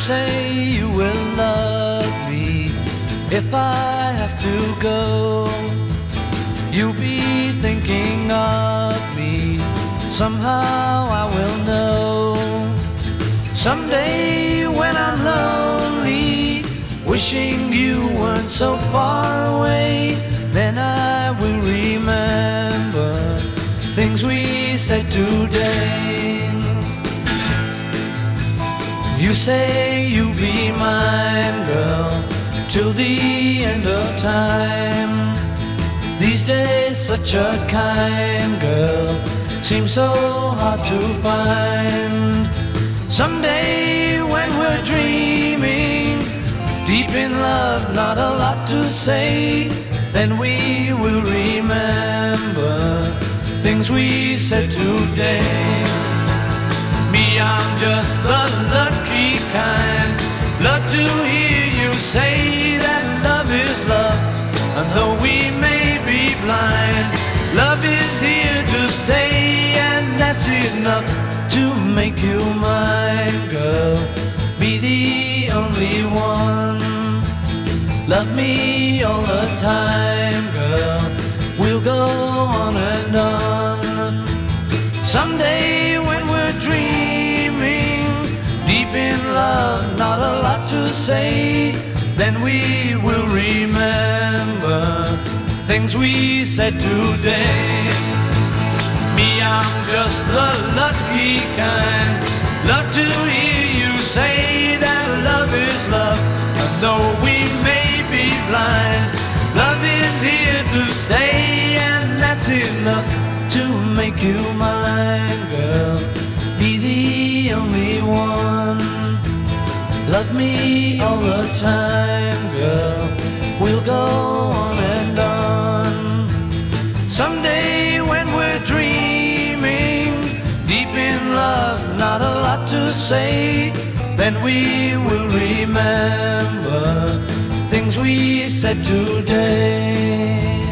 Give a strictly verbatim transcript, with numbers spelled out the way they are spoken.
say you will love me if I have to go. You'll be thinking of me, somehow I will know. Someday when I'm lonely, wishing you weren't so far away, then I will remember things we said today. You say you'll be mine, girl, till the end of time. These days such a kind girl seems so hard to find. Someday when we're dreaming, deep in love, not a lot to say, then we will remember things we said today. Me, I'm just the lucky kind. Love to hear you say that love is love. And though we may be blind, love is here to stay, and that's enough to make you mine, girl. Be the only one. Love me all the time, girl. We'll go on and on. Someday when we're dreaming, deep in love, not a lot to say, then we will remember things we said today. Me, I'm just the lucky kind. Love to hear you say that love is love. And though we may be blind, love is here to stay, and that's enough to make you mine, girl. Be the only one. Love me all the time, girl. We'll go on and on. Someday when we're dreaming, deep in love, not a lot to say, then we will remember things we said today.